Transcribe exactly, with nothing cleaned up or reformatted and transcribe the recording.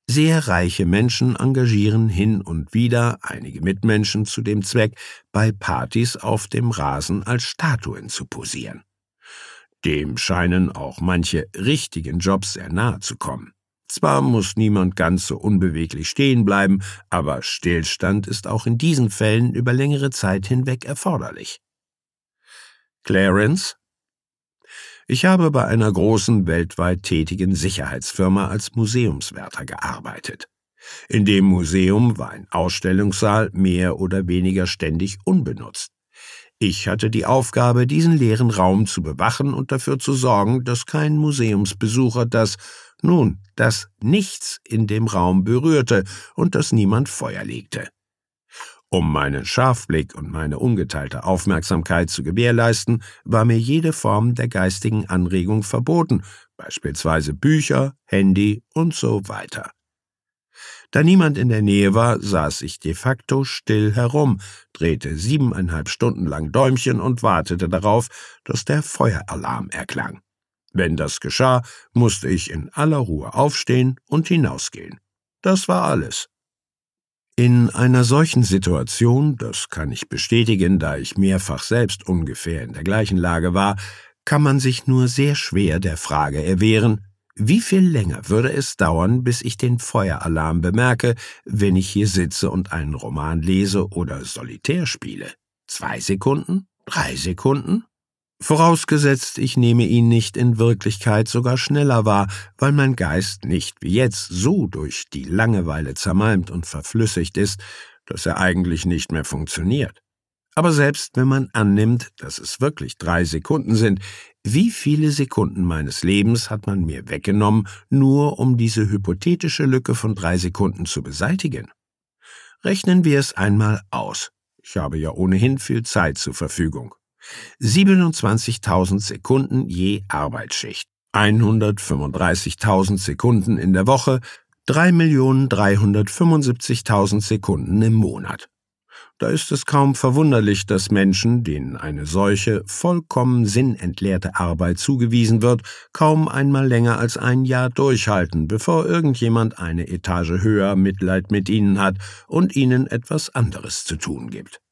Sehr reiche Menschen engagieren hin und wieder einige Mitmenschen zu dem Zweck, bei Partys auf dem Rasen als Statuen zu posieren. Dem scheinen auch manche richtigen Jobs sehr nahe zu kommen. Zwar muss niemand ganz so unbeweglich stehen bleiben, aber Stillstand ist auch in diesen Fällen über längere Zeit hinweg erforderlich. Clarence: Ich habe bei einer großen, weltweit tätigen Sicherheitsfirma als Museumswärter gearbeitet. In dem Museum war ein Ausstellungssaal mehr oder weniger ständig unbenutzt. Ich hatte die Aufgabe, diesen leeren Raum zu bewachen und dafür zu sorgen, dass kein Museumsbesucher das, nun, das Nichts in dem Raum berührte und dass niemand Feuer legte. Um meinen Scharfblick und meine ungeteilte Aufmerksamkeit zu gewährleisten, war mir jede Form der geistigen Anregung verboten, beispielsweise Bücher, Handy und so weiter. Da niemand in der Nähe war, saß ich de facto still herum, drehte siebeneinhalb Stunden lang Däumchen und wartete darauf, dass der Feueralarm erklang. Wenn das geschah, musste ich in aller Ruhe aufstehen und hinausgehen. Das war alles. In einer solchen Situation, das kann ich bestätigen, da ich mehrfach selbst ungefähr in der gleichen Lage war, kann man sich nur sehr schwer der Frage erwehren, wie viel länger würde es dauern, bis ich den Feueralarm bemerke, wenn ich hier sitze und einen Roman lese oder Solitär spiele? Zwei Sekunden? Drei Sekunden? Vorausgesetzt, ich nehme ihn nicht in Wirklichkeit sogar schneller wahr, weil mein Geist nicht wie jetzt so durch die Langeweile zermalmt und verflüssigt ist, dass er eigentlich nicht mehr funktioniert. Aber selbst wenn man annimmt, dass es wirklich drei Sekunden sind, wie viele Sekunden meines Lebens hat man mir weggenommen, nur um diese hypothetische Lücke von drei Sekunden zu beseitigen? Rechnen wir es einmal aus. Ich habe ja ohnehin viel Zeit zur Verfügung. siebenundzwanzigtausend Sekunden je Arbeitsschicht, hundertfünfunddreißigtausend Sekunden in der Woche, drei Millionen dreihundertfünfundsiebzigtausend Sekunden im Monat. Da ist es kaum verwunderlich, dass Menschen, denen eine solche, vollkommen sinnentleerte Arbeit zugewiesen wird, kaum einmal länger als ein Jahr durchhalten, bevor irgendjemand eine Etage höher Mitleid mit ihnen hat und ihnen etwas anderes zu tun gibt.